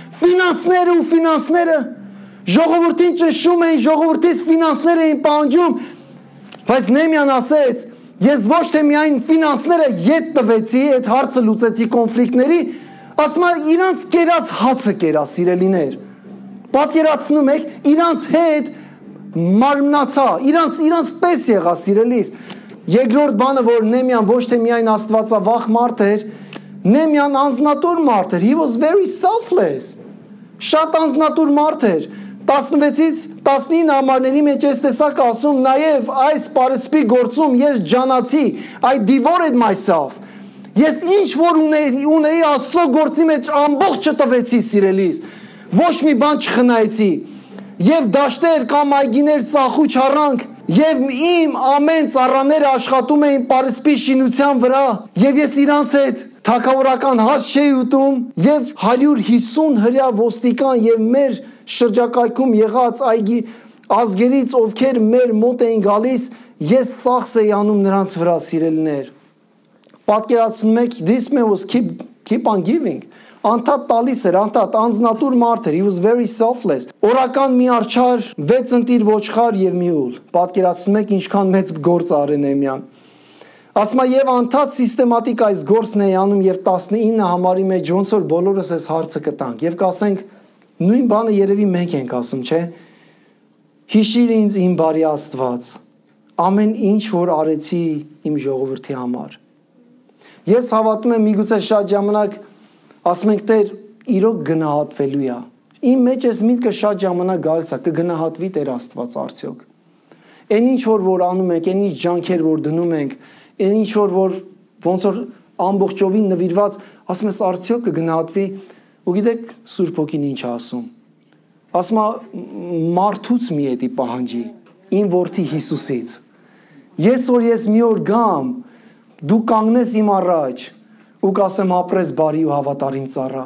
Ֆինանսները ժողովրդին ճնշում էին, ժողովրդից ֆինանսներ էին պահանջում, բայց Նեհեմիան ասեց. ես ոչ թե միայն ֆինանսները ետ տվեցի, այդ հարցը լուծեցի կոնֆլիկտների, ասում է իրանց կերած հացը կերա, սիրելիներ։ Պատկերացնում եք, իրանց հետ մարմնացա, իրանց պես եղա, սիրելիս։ Երկրորդ բանը, որ Նեհեմիան ոչ թե միայն աստվածավախ մարդ էր, Նեհեմիան անձնատուր մարդ էր, he was very selfless։ Շատ անձնատուր մարդ էր։ 16-ից 19 համարների մեջ ես տեսակ ասում, նաև այս պարսպի գործում ես ջանացի, I devoted myself։ Ես ինչ որ ունեի Աստծո գործի մեջ ամբողջը տվեցի, սիրելիս։ Ոչ մի բան չխնայեցի։ Եվ դաշտեր կամ այգիներ ծախու չառանք, եւ իմ ամեն ծառաները աշխատում էին պարսպի շինության վրա, եւ ես իրանց հետ թագավորական հաց չէի ուտում, եւ 150 հրյա ոստիկան եւ մեր շրջակայքում եղած ազգերից, ովքեր մեր մոտ էին գալիս, ես ծախս էի անում նրանց վրա, սիրելիներ։ Պատկերացնում եք, this man was keep on giving։ Անդադ տալիս էր, անդադ անձնատուր մարդ էր, he was very selfless։ Օրական մի արջար, 6 ընտիր ոչխար եւ մի ուլ։ Պատկերացնում եք ինչքան մեծ գործ արել Նեհեմիան։ Ասում է եւ անդադ սիստեմատիկ այս գործն էի անում եւ 19 համարի մեջ ոնց որ բոլորս այս հարցը կտանք եւ կասենք նույն բանը երևի մենք ենք ասում, չէ՞։ Հիշիր ինձ իմ բարի Աստված, ամեն ինչ որ արեցի իմ ժողովրդի համար։ Ես հավատում եմ միգուցե շատ ժամանակ ասում ենք Տեր, իրոք գնահատվելու է։ Իմ մեջ էս միտքը շատ ժամանակ գալիս է, կգնահատվի Տեր Աստված արդյոք։ Այն ինչ որ անում ենք, այն ինչ ջանքեր որ դնում ենք, այն ինչ որ ոնց որ ամբողջովին նվիրված, ասում ես արդյոք կգնահատվի։ Ու գիտեք Սուրբ Հոգին ինչ ասում։ Ասում է մարդուց մի էդի պահանջի, իմ որդի Հիսուսից։ Ես մի օր գամ, դու կանգնես իմ առաջ ու կասեմ ապրես բարի ու հավատարիմ ծառա։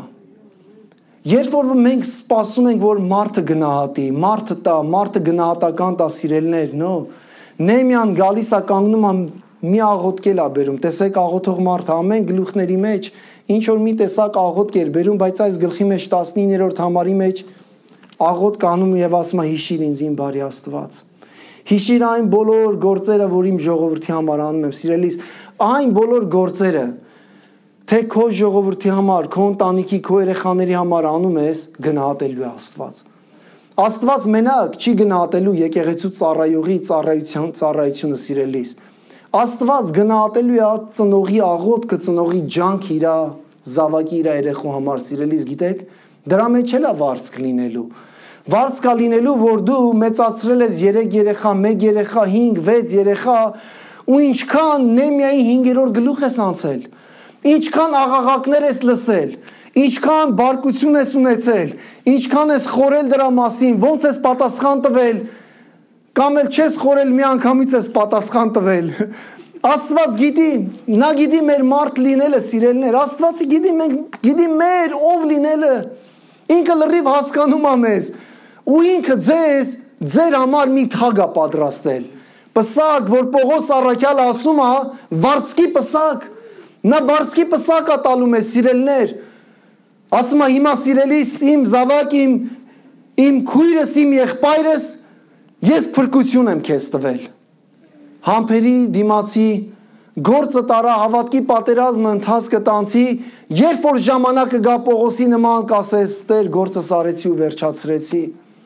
Երբ որ մենք սպասում ենք, որ մարդը գնահատի, մարդը տա, մարդը գնահատական տա սիրելներ, նո, Նեհեմիան գալիս է կանգնում է մի աղոթքել է բերում, տեսեք աղոթող մարդը ամեն գլուխների մեջ ինչ որ մի տեսակ աղոթք էր բերում, բայց այս գլխի մեջ 19-րդ համարի մեջ աղոթք անում եւ ասում է հիշիր ինձ իմ բարի Աստված։ Հիշիր այն բոլոր գործերը, որ իմ ժողովրդի համար անում եմ, սիրելիս, այն բոլոր գործերը թե քո ժողովրդի համար, քո ընտանիքի, քո երեխաների համար անում ես, գնահատելու է Աստված։ Աստված մենակ չի գնահատելու եկեղեցու ծառայողի ծառայությունը սիրելիս։ Աստված գնահատելու է ծնողի աղոթքը, ծնողի ջանքը իր զավակի իր երեխու համար սիրելիս, գիտեք, դրա մեջ էլ է վարձք լինելու։ Վարձք է լինելու, որ դու մեծացրել ես 3 երեխա, 1 երեխա, 5, 6 երեխա, ու ինչքան Նեհեմիայի 5-րդ գլուխ ես անցել։ Ինչքան աղաղակներ ես լսել, ինչքան բարկություն ես ունեցել, ինչքան ես խորել դրա մասին, ոնց ես պատասխան տվել, կամ էլ չես խորել մի անգամից ես պատասխան տվել։ Աստված գիտի, նա գիտի մեր մարդ լինելը, սիրելիներ, Աստվածը գիտի մեր ով լինելը, ինքը լրիվ հասկանում է մեզ, ու ինքը ձեր համար մի թագ է պատրաստել, պսակ, որ Պողոս առաքյալը ասում է, վարձքի պսակ, նա վարձքի պսակ է տալում է սիրելիներ, ասում է հիմա սիրելիս իմ զավակ, իմ քույրս, իմ եղբայրս, ես փրկություն եմ քեզ տվել, համբերի դիմացի, գործը տարա, հավատքի պատերազմը ընթացքը տանցի, երբ որ ժամանակը գա Պողոսի նման կասես, Տեր գործս արեցի ու վերջացրեցի։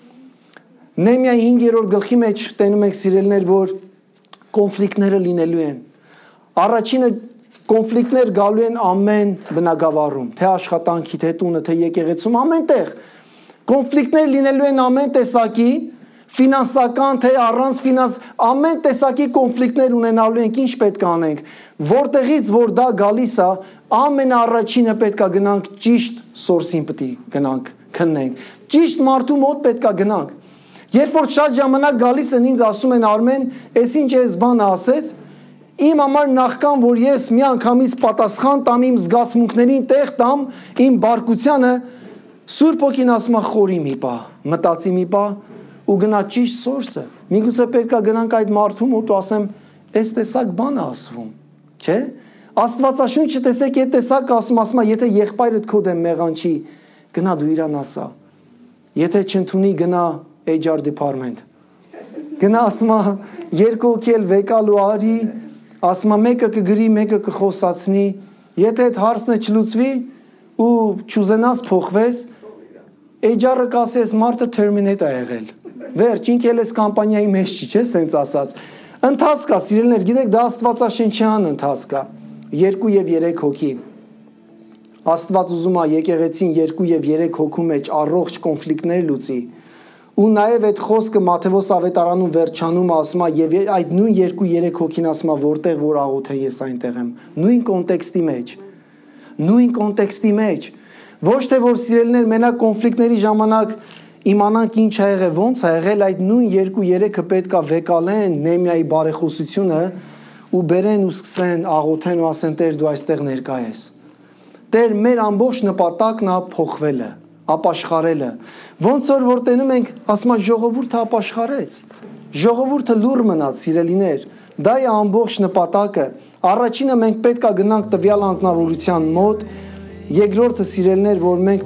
Նեհեմիայի 5-րդ գլխի մեջ տենում ենք սիրելիներ, որ կոնֆլիկտները լինելու են։ Առաջինը կոնֆլիկտներ գալու են ամեն բնակավարում, թե աշխատանքի, թե տունը, թե եկեղեցում, ամեն տեղ։ Կոնֆլիկտներ լինելու են ամեն տեսակի, ֆինանսական, թե առանց ֆինանս, ամեն տեսակի կոնֆլիկտներ ունենալու ենք, ինչ պետք է անենք, որտեղից որ դա գալիս է, ամենաառաջինը պետք է գնանք ճիշտ սորսին պետք է գնանք քննենք, ճիշտ մարդու մոտ պետք է գնանք։ Երբ որ շատ ժամանակ գալիս են ինձ ասում են Արմեն, այս ինչ էս բանը ասեց, իմ համար նախքան որ ես մի անգամից պատասխան տամ իմ զգացմունքներին տեղ տամ, իմ բարկությանը, Սուրբ Հոգին ասում է խորի մի պահ, մտածի մի պահ ու գնա ճիշտ սորսը։ Միգուցե պետք է գնանք այդ մարդու մոտ ու ասեմ, այս տեսակ բան է ասվում, չէ՞։ Աստվածաշունչը տեսեք, այդ տեսակ ասում է, եթե եղբայրդ քո դեմ մեղանչի, գնա դու իրան ասա։ Եթե չընդունի, գնա HR department։ Գնա ասում է, երկու հոգի էլ վեկալ ու արի, ասում է մեկը կգրի, մեկը կխոսացնի, եթե այդ հարցը չլուծվի ու չուզենաս փոխվես, HR-ը կասես մարդը terminate է եղել։ Վերջ, ինքել ես կամպանիայի մեջ չի, չէ՞, սենց ասած։ Ընթացք է, սիրելիներ, գիտեք, դա Աստվածաշնչյան ընթացք է, 2 եւ 3 հոգի։ Աստված ուզում է եկեղեցին 2 եւ 3 հոգու մեջ առողջ կոնֆլիկտներ լուծի։ Ու նաև այդ խոսքը Մատթեոս ավետարանում վերջանում ասում է եւ այդ նույն 2-3 հոգին ասում է որտեղ որ աղոթե ես այնտեղ եմ նույն կոնտեքստի մեջ ոչ թե որ սիրելիներ մենակ կոնֆլիկտների ժամանակ իմանանք ինչ ա եղել ոնց ա եղել այդ նույն 2-3-ը պետքա վեկալեն Նեհեմիայի բարեխոսությունը ու բերեն ու սկսեն աղոթեն ու ասեն Տեր դու այստեղ ներկա ես Տեր մեր ամբողջ նպատակն է փոխվելը ապաշխարելը ոնց որ տենում ենք ասում է ժողովուրդը ապաշխարեց ժողովուրդը լուր մնաց սիրելիներ դա է ամբողջ նպատակը առաջինը մենք պետք է գնանք տվյալ անձնավորության մոտ երկրորդը սիրելիներ որ մենք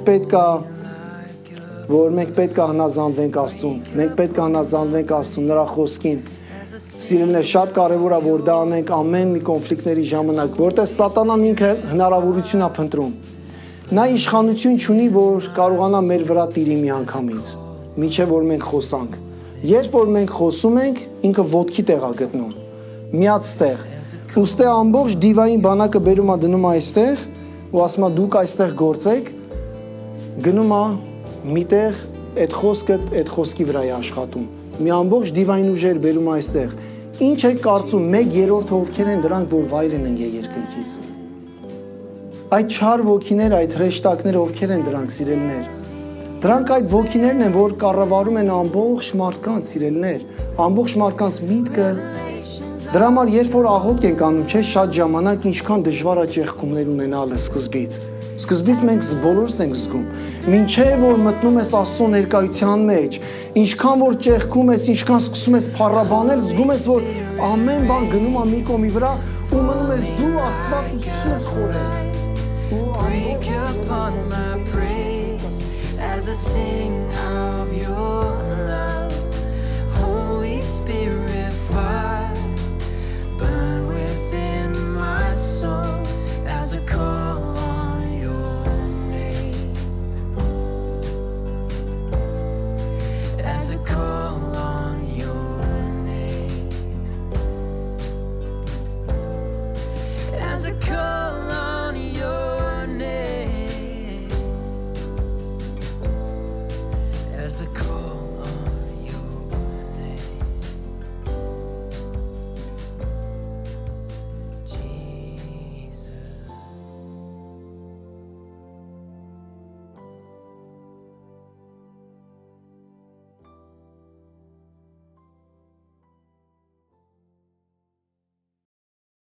պետք է հնազանդվենք Աստծուն մենք պետք է հնազանդվենք Աստծուն նրա խոսքին սիրելիներ շատ կարևոր է որ դա անենք ամեն մի կոնֆլիկտների ժամանակ որտեղ սատանան ինքը հնարավորություն է փնտրում Նա իշխանություն չունի, որ կարողանա մեր վրա տիրի մի անգամից, միջև որ մենք խոսանք։ Երբ որ մենք խոսում ենք, ինքը ոտքի տեղ է գտնում, միած տեղ։ Ուստի ամբողջ դիվային բանակը բերում է դնում այստեղ, ու ասում է դուք այստեղ գործեք, գնում է միտեղ այդ խոսքի վրա է աշխատում։ Մի ամբողջ դիվայն ուժեր բերում այստեղ։ Ինչ եք կարծում 1/3 ովքեր են դրանք, որ վայր են ընկել երկնքից։ Այդ չար ոգիները, այդ հրեշտակները ովքեր են դրանք, սիրելիներ։ Դրանք այդ ոգիներն են, որ կառավարում են ամբողջ մարդկանց, սիրելիներ, ամբողջ մարդկանց միտքը։ Դրա համար երբ որ աղոթք ենք անում, չէ, շատ ժամանակ ինչքան դժվար է ճեղքումներ ունենալը սկզբից։ Սկզբից մենք բոլորս ենք զգում։ Մինչև որ մտնում ես Աստծո ներկայության մեջ, ինչքան որ ճեղքում ես, ինչքան սկսում ես փառաբանել, զգում ես, որ ամեն բան գնում է մի կողմի վրա ու մնում ես դու Աստված ու սկսում ես խորհել։ Break upon my praise as I sing of your love. Holy Spirit, fire, burn within my soul as I call on your name. As I call